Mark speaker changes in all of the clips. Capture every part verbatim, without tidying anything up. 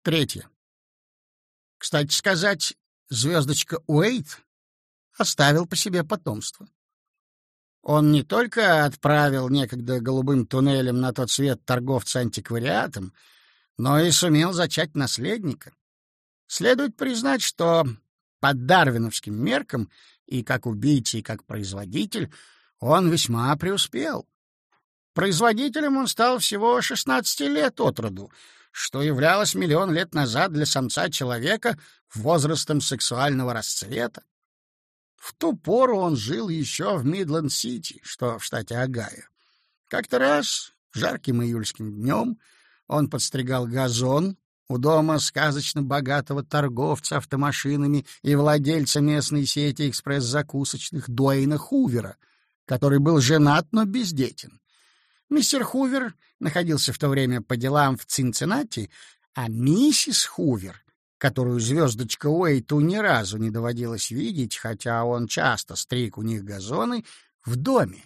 Speaker 1: Третье. Кстати сказать, звездочка Уэйт оставил по себе потомство. Он не только отправил некогда голубым туннелем на тот свет торговца антиквариатом, но и сумел зачать наследника. Следует признать, что по дарвиновским меркам и как убийца, и как производитель он весьма преуспел. Производителем он стал всего шестнадцати лет от роду, что являлось миллион лет назад для самца-человека возрастом сексуального расцвета. В ту пору он жил еще в Мидленд-Сити, что в штате Огайо. Как-то раз, жарким июльским днем, он подстригал газон у дома сказочно богатого торговца автомашинами и владельца местной сети экспресс-закусочных Дуэйна Хувера, который был женат, но бездетен. Мистер Хувер находился в то время по делам в Цинциннати, а миссис Хувер, которую звездочка Уэйту ни разу не доводилось видеть, хотя он часто стриг у них газоны, в доме.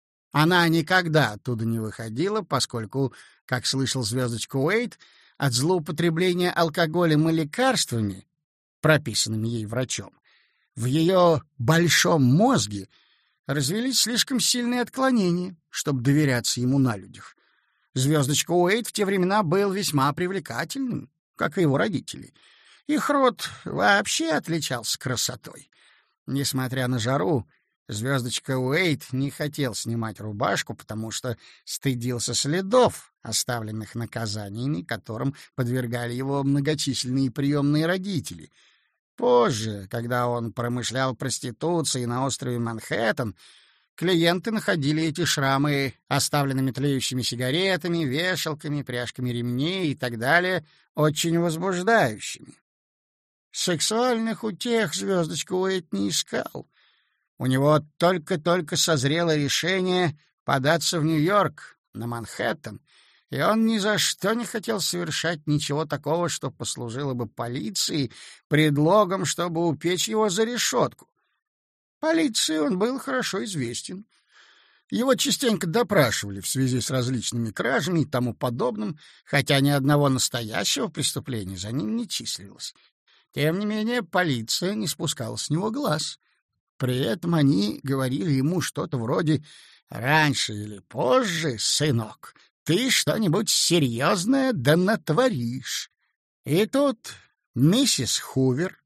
Speaker 1: Она никогда оттуда не выходила, поскольку, как слышал звездочка Уэйт, от злоупотребления алкоголем и лекарствами, прописанными ей врачом, в ее большом мозге развелись слишком сильные отклонения, чтобы доверяться ему на людях. Звездочка Уэйт в те времена был весьма привлекательным, как и его родители. Их род вообще отличался красотой. Несмотря на жару, звездочка Уэйт не хотел снимать рубашку, потому что стыдился следов, оставленных наказаниями, которым подвергали его многочисленные приемные родители. Позже, когда он промышлял проституцией на острове Манхэттен, клиенты находили эти шрамы оставленными тлеющими сигаретами, вешалками, пряжками ремней и так далее очень возбуждающими. Сексуальных утех звездочка Уэйт не искал. У него только-только созрело решение податься в Нью-Йорк, на Манхэттен, и он ни за что не хотел совершать ничего такого, что послужило бы полиции предлогом, чтобы упечь его за решетку. Полиции он был хорошо известен. Его частенько допрашивали в связи с различными кражами и тому подобным, хотя ни одного настоящего преступления за ним не числилось. Тем не менее, полиция не спускала с него глаз. При этом они говорили ему что-то вроде «Раньше или позже, сынок, ты что-нибудь серьезное да натворишь». И тут миссис Хувер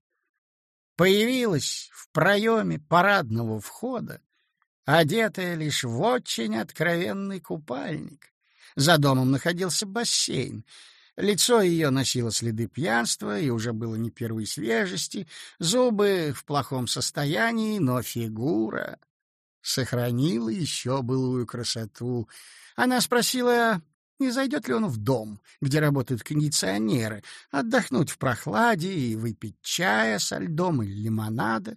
Speaker 1: появилась в проеме парадного входа, одетая лишь в очень откровенный купальник. За домом находился бассейн. Лицо ее носило следы пьянства и уже было не первой свежести, зубы в плохом состоянии, но фигура сохранила еще былую красоту. Она спросила, не зайдет ли он в дом, где работают кондиционеры, отдохнуть в прохладе и выпить чая со льдом или лимонада.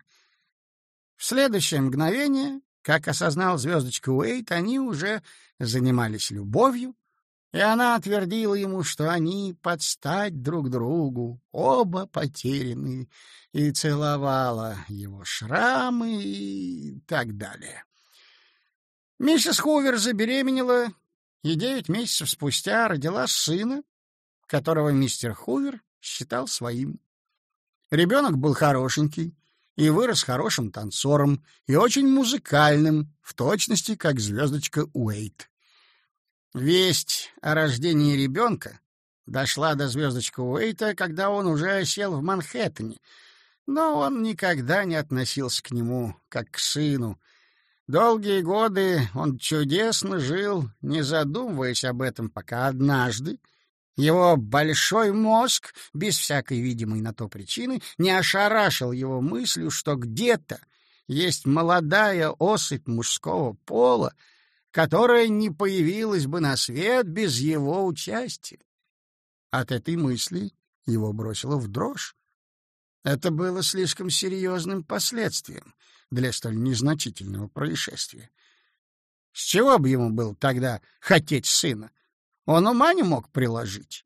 Speaker 1: В следующее мгновение, как осознал звездочка Уэйт, они уже занимались любовью, и она отвердила ему, что они под стать друг другу, оба потерянные, и целовала его шрамы и так далее. Миссис Хувер забеременела, и девять месяцев спустя родила сына, которого мистер Хувер считал своим. Ребенок был хорошенький и вырос хорошим танцором и очень музыкальным, в точности как звездочка Уэйт. Весть о рождении ребенка дошла до звездочки Уэйта, когда он уже осел в Манхэттене, но он никогда не относился к нему как к сыну. Долгие годы он чудесно жил, не задумываясь об этом, пока однажды его большой мозг, без всякой видимой на то причины, не ошарашил его мыслью, что где-то есть молодая особь мужского пола, которая не появилась бы на свет без его участия. От этой мысли его бросило в дрожь. Это было слишком серьезным последствием для столь незначительного происшествия. С чего бы ему было тогда хотеть сына? Он ума не мог приложить.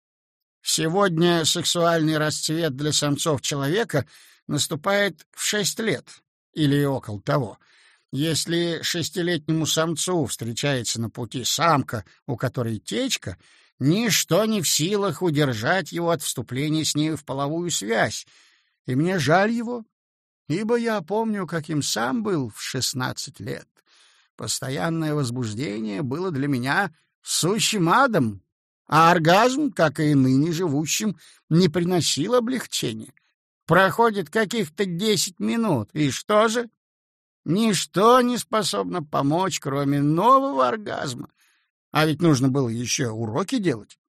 Speaker 1: Сегодня сексуальный расцвет для самцов человека наступает в шесть лет или около того. Если шестилетнему самцу встречается на пути самка, у которой течка, Ничто не в силах удержать его от вступления с нею в половую связь, и мне жаль его, ибо я помню, каким сам был в шестнадцать лет. Постоянное возбуждение было для меня сущим адом, а оргазм, как и ныне живущим, не приносил облегчения. Проходит каких-то десять минут, и что же? Ничто не способно помочь, кроме нового оргазма. А ведь нужно было еще уроки делать.